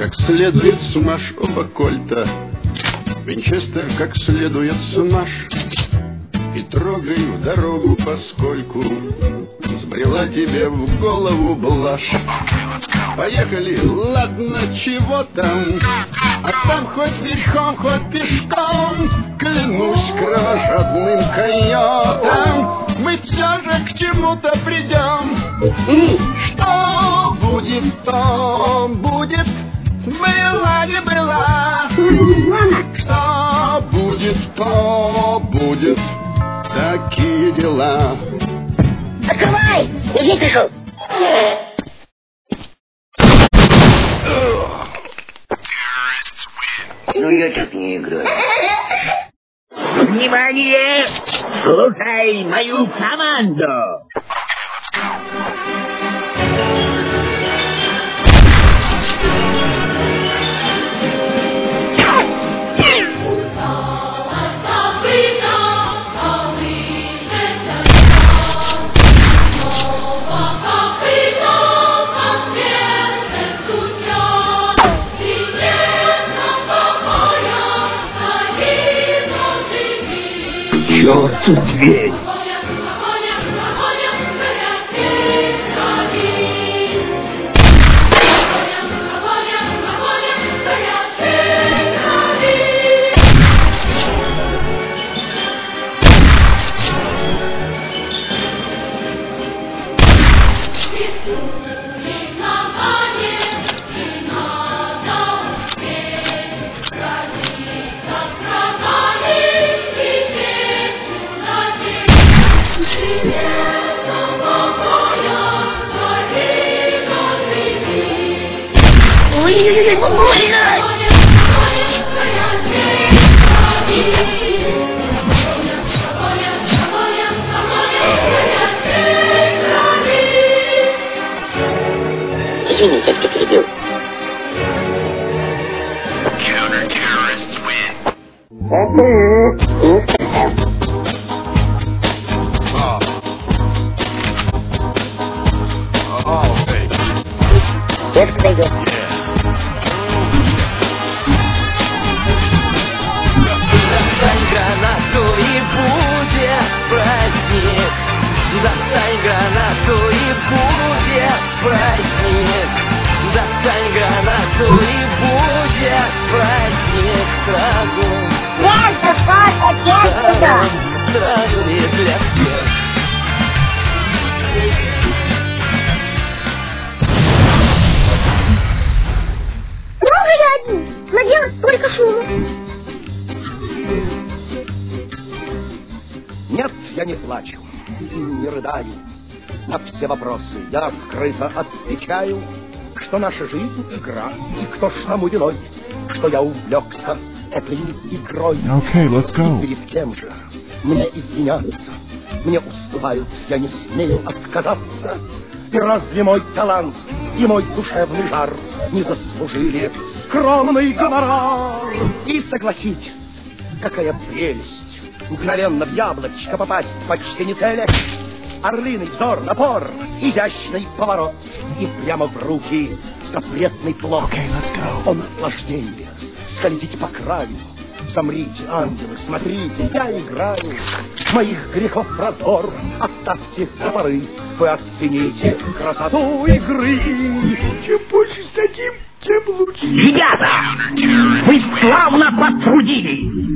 как следует смажь оба кольта, Винчестер как следует смажь, и трогай в дорогу, поскольку сбрела тебе в голову блажь. Поехали, ладно, чего там, а там хоть верхом, хоть пешком, клянусь кровожадным койотом, мы все же к чему-то придем. Что будет, то будет, была не была. Что будет, то будет, такие дела. Открывай! Медведь пришел! Ну я так не играю. Внимание! Слушай мою команду! Чёрту дверь! Ой, больно! Извините, что перебил. Девушка пойдет. Достань гранату и будет праздник. Достань гранату и будет праздник. Достань гранату и будет праздник. Сразу и для всех. Много я один, наделать столько шума. Нет, я не плачу и не рыдаю. На все вопросы я открыто отвечаю, что наша жизнь — игра, и кто ж тому виной, что я увлекся этой игрой. Okay, let's go. И перед кем же мне извиняться? Мне уступают, я не смею отказаться. И разве мой талант и мой душевный жар не заслужили скромный гонорар? И согласитесь, какая прелесть мгновенно в яблочко попасть почти не целя. Орлиный взор, напор, изящный поворот, и прямо в руки запретный плод. Okay, let's go. О наслаждение, скользите по краю. Замрите, ангелы, смотрите, я играю. Моих грехов разбор оставьте до поры. Вы оцените красоту игры. Чем больше с таким, тем лучше. Ребята, вы славно потрудились.